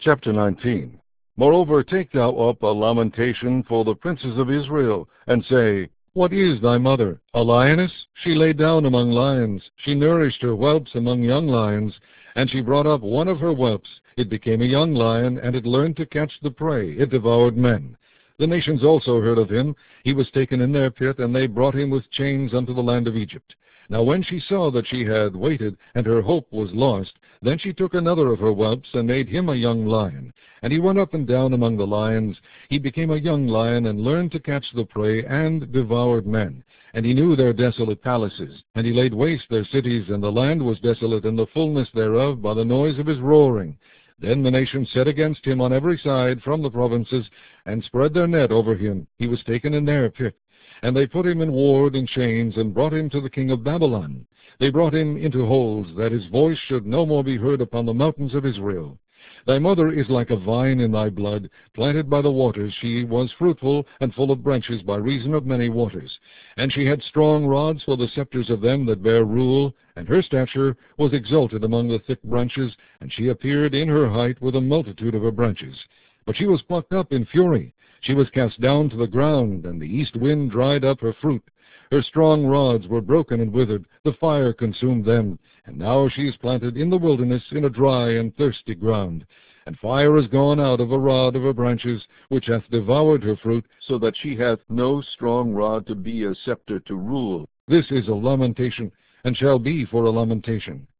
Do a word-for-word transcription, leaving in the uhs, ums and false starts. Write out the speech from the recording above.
Chapter nineteen. Moreover, take thou up a lamentation for the princes of Israel, and say, What is thy mother? A lioness? She lay down among lions. She nourished her whelps among young lions, and she brought up one of her whelps. It became a young lion, and it learned to catch the prey. It devoured men. The nations also heard of him. He was taken in their pit, and they brought him with chains unto the land of Egypt. Now when she saw that she had waited, and her hope was lost, then she took another of her whelps, and made him a young lion. And he went up and down among the lions. He became a young lion, and learned to catch the prey, and devoured men. And he knew their desolate palaces. And he laid waste their cities, and the land was desolate, and the fullness thereof, by the noise of his roaring. Then the nations set against him on every side from the provinces, and spread their net over him. He was taken in their pit. And they put him in ward and chains, and brought him to the king of Babylon. They brought him into holes, that his voice should no more be heard upon the mountains of Israel. Thy mother is like a vine in thy blood, planted by the waters. She was fruitful and full of branches by reason of many waters. And she had strong rods for the scepters of them that bear rule, and her stature was exalted among the thick branches, and she appeared in her height with a multitude of her branches. But she was plucked up in fury. She was cast down to the ground, and the east wind dried up her fruit. Her strong rods were broken and withered. The fire consumed them. And now she is planted in the wilderness, in a dry and thirsty ground. And fire is gone out of a rod of her branches, which hath devoured her fruit, so that she hath no strong rod to be a scepter to rule. This is a lamentation, and shall be for a lamentation.